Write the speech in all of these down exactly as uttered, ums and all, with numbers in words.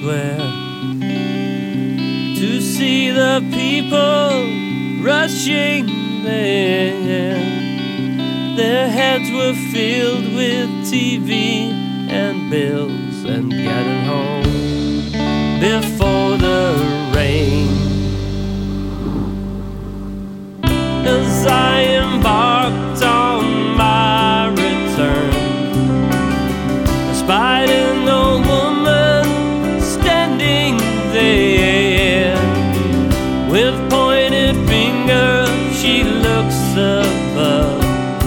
square to see the people rushing there. Their heads were filled with T V and bills and getting home before the rain. As I embarked on my return, spotted an old woman standing there. With pointed finger she looks above,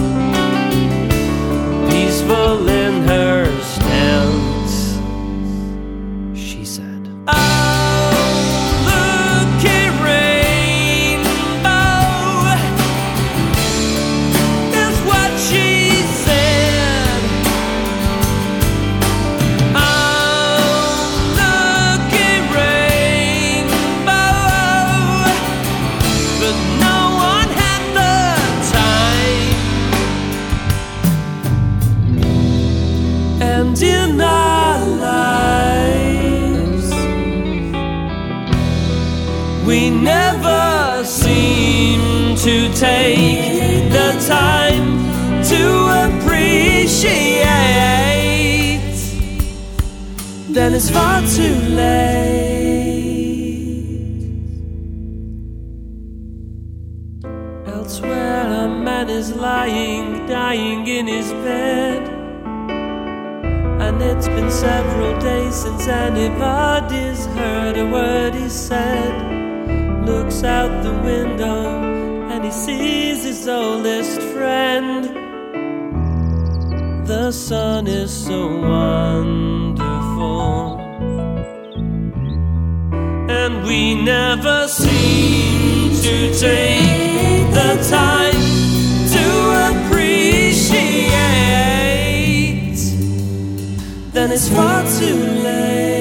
peaceful in her stance. She said, "Oh, look at rainbow," is what she said. "Oh, look at rainbow," but no one had the time. And in our lives, we never seem to take the time to appreciate. Then it's far too late. Elsewhere a man is lying, dying in his bed, and it's been several days since anybody's heard a word he said. Looks out the window and he sees his oldest friend. The sun is so wonderful, and we never seem to take the time to appreciate. Then it's far too late.